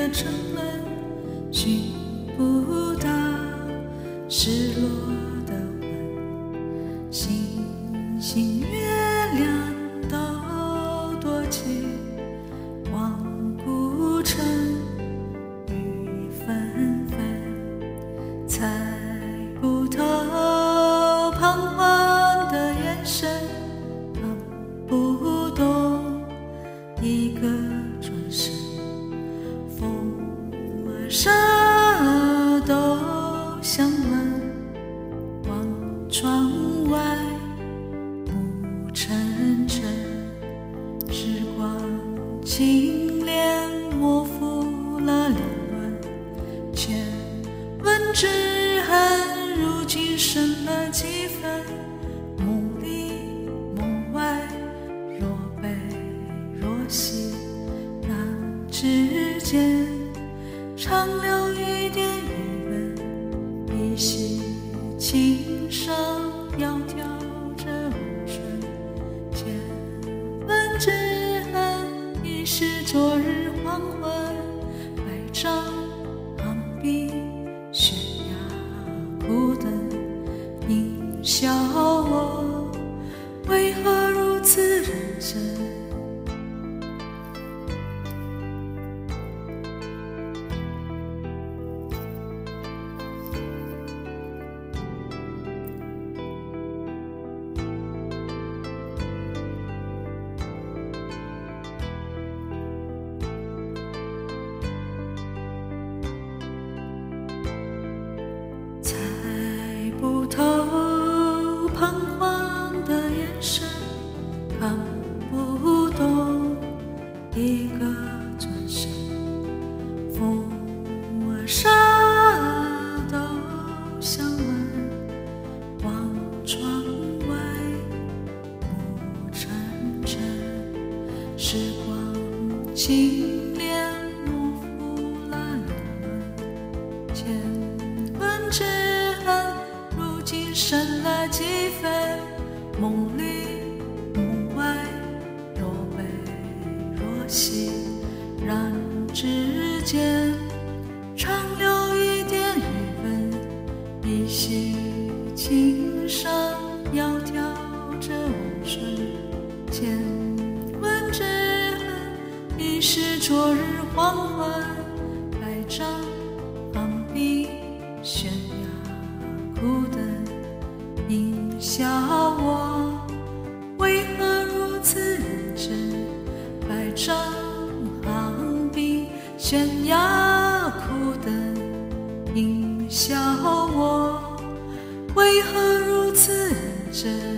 的沉闷，寻不到失落的吻。星星月亮都躲起，望孤城雨纷纷，猜不透彷徨的眼神，看不懂一个转身，风儿沙都香吻，望窗外暮沉沉，时光清莲模糊了两轮，千吻之痕如今剩了几分，梦里梦外，若悲若喜，让指尖长留一点余温，一袭轻声窈窕着无声，千吻之痕已是昨日黄昏，百丈昂壁悬崖苦等，应笑我为何如此认真。猜不透彷徨的眼神，看不懂一个转身，风儿沙都香吻，望窗外暮沉沉，时光清莲模糊了两轮，千吻之痕如今剩了几分，梦里梦外，若悲若喜，让指尖长留一点余温，一袭轻声窈窕着温顺，千吻之痕已是昨日黄昏，百丈昂壁悬崖苦等，应笑我为何如此认真，百丈昂壁悬崖苦等，应笑我为何如此认真。